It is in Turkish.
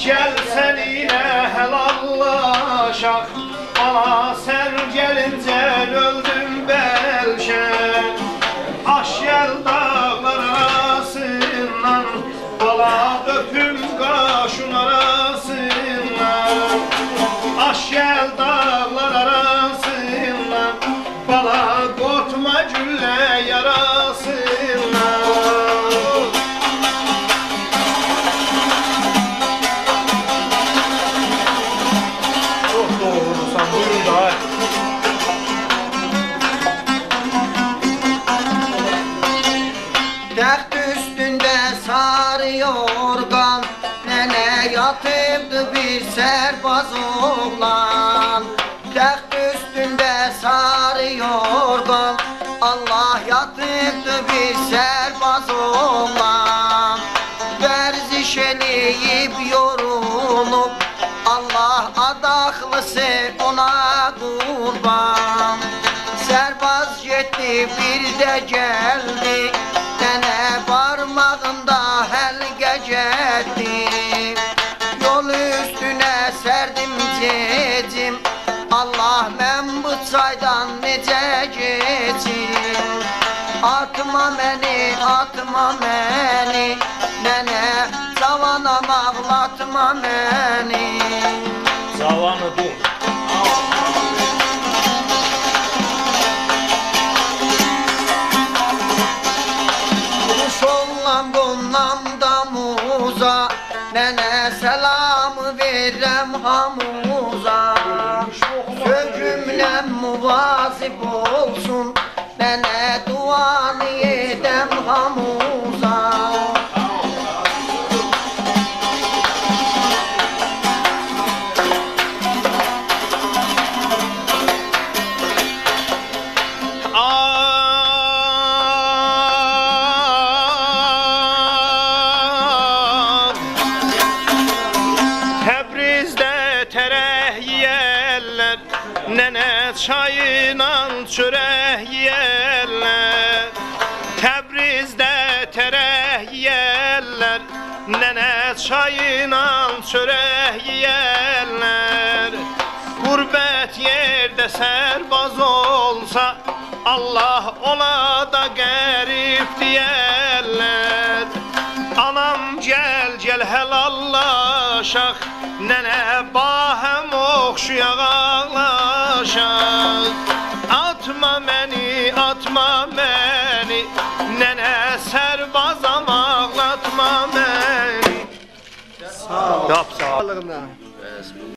Gel seninle helallaşak, bana sen gelince öldüm belşen. Aş gel dağlar arasından, bana öpüm kaşın arasından. Aş gel dağlar arasından, bana korkma gülle yarasından. Taht üstünde sarı yorgan, nene yatıptı bir serbaz oğlan. Taht üstünde sarı yorgan, Allah yatıptı bir serbaz oğlan. Verziş eleyip yorulup, Allah adaklısı ona kurban. Serbaz yetti bir de geldi, nene parmağında helge cetti. Yol üstüne serdim cecim, Allah ben bu çaydan nece geçim. Atma beni, atma beni, nene cavanam ağlatma beni. Zavanı dur. Sollam bundan damuza, nene selamı verem hamuza. Sözümle muvazip olsun, nene duanı edem hamuza. Nene çayla çörek yerler, Təbrizdə tereh yerler. Nene çayla çörek yerler. Gurbet yerde serbaz olsa, Allah ona da garip diyerler. Anam gel gel helallaşak, nene bahem okşuyak ağlaşak. Atma beni, atma beni, nene serbazam ağlatma beni. Sağ ol. Sağ ol.